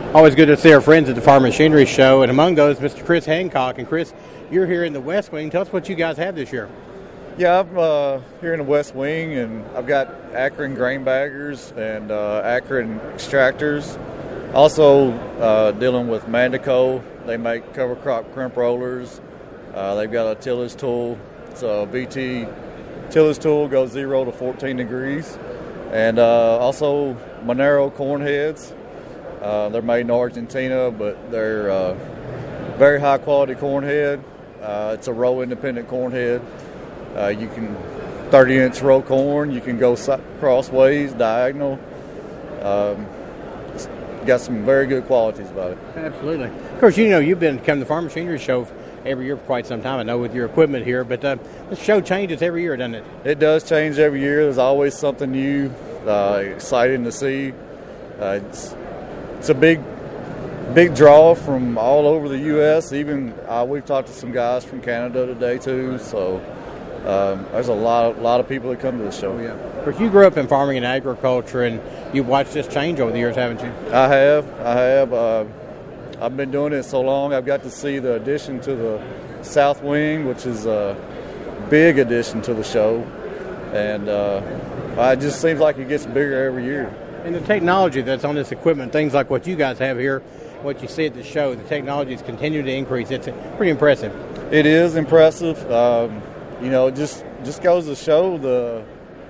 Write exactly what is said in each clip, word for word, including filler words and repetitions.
Always good to see our friends at the Farm Machinery Show, and among those, Mister Chris Hancock. And Chris, you're here in the West Wing. Tell us what you guys have this year. Yeah, I'm uh, here in the West Wing, and I've got Akron grain baggers and uh, Akron extractors. Also uh, dealing with Mandico. They make cover crop crimp rollers. Uh, they've got a tillage tool. It's a V T tillage tool, goes zero to fourteen degrees. And uh, also Monero corn heads. Uh, they're made in Argentina, but they're uh, very high quality corn head. Uh, it's a row independent corn head. Uh, you can thirty inch row corn. You can go crossways, diagonal. Um, it's got some very good qualities about it. Absolutely. Of course, you know you've been coming to the Farm Machinery Show every year for quite some time. I know with your equipment here, but uh, this show changes every year, doesn't it? It does change every year. There's always something new, uh, exciting to see. Uh, it's, it's a big, big draw from all over the U S Even uh, we've talked to some guys from Canada today too. So. Um, there's a lot, of, lot of people that come to the show. Oh, yeah. Of course, you grew up in farming and agriculture, and you've watched this change over the years, haven't you? I have. I have. Uh, I've been doing it so long. I've got to see the addition to the South Wing, which is a big addition to the show, and uh, it just seems like it gets bigger every year. And the technology that's on this equipment, things like what you guys have here, what you see at the show, the technology is continuing to increase. It's pretty impressive. It is impressive. Um, You know, it just, just goes to show the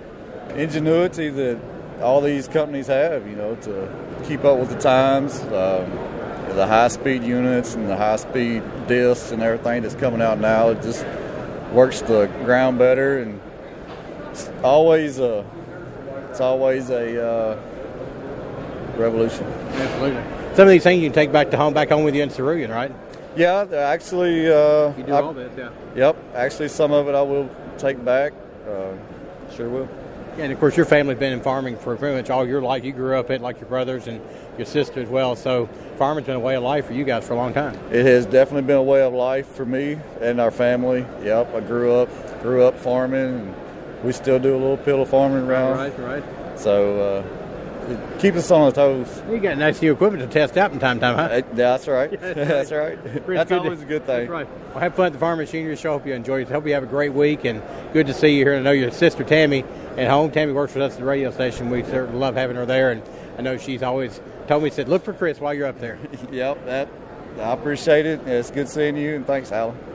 ingenuity that all these companies have, you know, to keep up with the times, um, the high-speed units and the high-speed discs and everything that's coming out now. It just works the ground better, and it's always a, it's always a uh, revolution. Absolutely. Some of these things you can take back to home, back home with you in Cerulean, right? Yeah, actually. Uh, you do I, all this, yeah. Yep. Actually, some of it I will take back. Uh, sure will. Yeah, and of course, your family's been in farming for pretty much all your life. You grew up it like your brothers and your sister as well. So farming's been a way of life for you guys for a long time. It has definitely been a way of life for me and our family. Yep. I grew up grew up farming, and we still do a little bit of farming around. Right, right. So. Uh, Keep us on the toes. You got nice new equipment to test out from time to time, huh? That's right. Yeah, that's right. That's, right. that's always to, a good thing. That's right. Well, have fun at the Farm Machinery Show. Hope you enjoy it. Hope you have a great week, and good to see you here. I know your sister Tammy at home. Tammy works with us at the radio station. We certainly love having her there, and I know she's always told me, said, look for Chris while you're up there. Yep. That I appreciate it. It's good seeing you, and thanks, Alan.